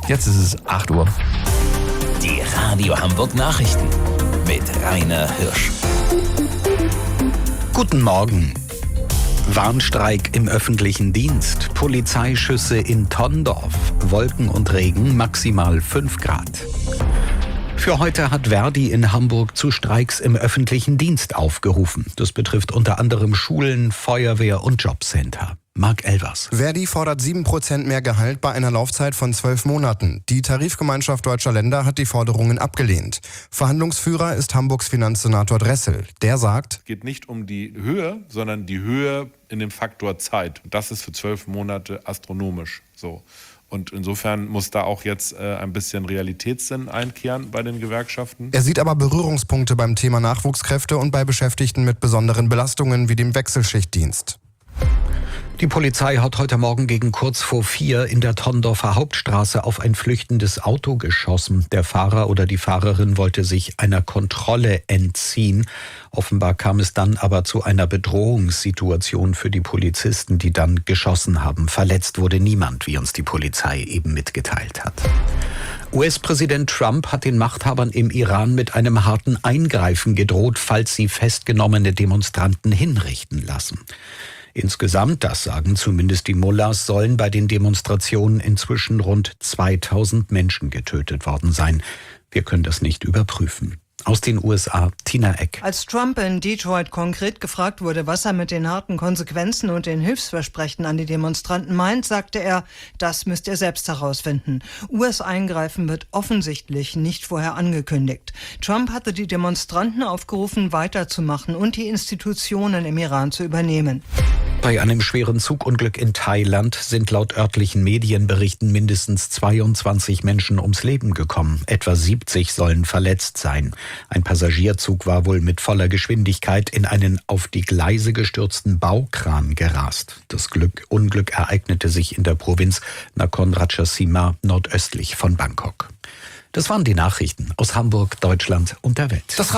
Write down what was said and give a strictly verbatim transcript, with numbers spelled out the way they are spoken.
Jetzt ist es acht Uhr. Die Radio Hamburg Nachrichten mit Rainer Hirsch. Guten Morgen. Warnstreik im öffentlichen Dienst, Polizeischüsse in Tondorf, Wolken und Regen, maximal fünf Grad. Für heute hat Verdi in Hamburg zu Streiks im öffentlichen Dienst aufgerufen. Das betrifft unter anderem Schulen, Feuerwehr und Jobcenter. Marc Elvers. Verdi fordert sieben Prozent mehr Gehalt bei einer Laufzeit von zwölf Monaten. Die Tarifgemeinschaft Deutscher Länder hat die Forderungen abgelehnt. Verhandlungsführer ist Hamburgs Finanzsenator Dressel. Der sagt: Es geht nicht um die Höhe, sondern die Höhe in dem Faktor Zeit. Und das ist für zwölf Monate astronomisch so. Und insofern muss da auch jetzt äh, ein bisschen Realitätssinn einkehren bei den Gewerkschaften. Er sieht aber Berührungspunkte beim Thema Nachwuchskräfte und bei Beschäftigten mit besonderen Belastungen wie dem Wechselschichtdienst. Die Polizei hat heute Morgen gegen kurz vor vier in der Tondorfer Hauptstraße auf ein flüchtendes Auto geschossen. Der Fahrer oder die Fahrerin wollte sich einer Kontrolle entziehen. Offenbar kam es dann aber zu einer Bedrohungssituation für die Polizisten, die dann geschossen haben. Verletzt wurde niemand, wie uns die Polizei eben mitgeteilt hat. U S-Präsident Trump hat den Machthabern im Iran mit einem harten Eingreifen gedroht, falls sie festgenommene Demonstranten hinrichten lassen. Insgesamt, das sagen zumindest die Mullahs, sollen bei den Demonstrationen inzwischen rund zweitausend Menschen getötet worden sein. Wir können das nicht überprüfen. Aus den U S A, Tina Eck. Als Trump in Detroit konkret gefragt wurde, was er mit den harten Konsequenzen und den Hilfsversprechen an die Demonstranten meint, sagte er, das müsst ihr selbst herausfinden. U S-Eingreifen wird offensichtlich nicht vorher angekündigt. Trump hatte die Demonstranten aufgerufen, weiterzumachen und die Institutionen im Iran zu übernehmen. Bei einem schweren Zugunglück in Thailand sind laut örtlichen Medienberichten mindestens zweiundzwanzig Menschen ums Leben gekommen. Etwa siebzig sollen verletzt sein. Ein Passagierzug war wohl mit voller Geschwindigkeit in einen auf die Gleise gestürzten Baukran gerast. Das Glück, Unglück ereignete sich in der Provinz Nakhon Ratchasima nordöstlich von Bangkok. Das waren die Nachrichten aus Hamburg, Deutschland und der Welt. Das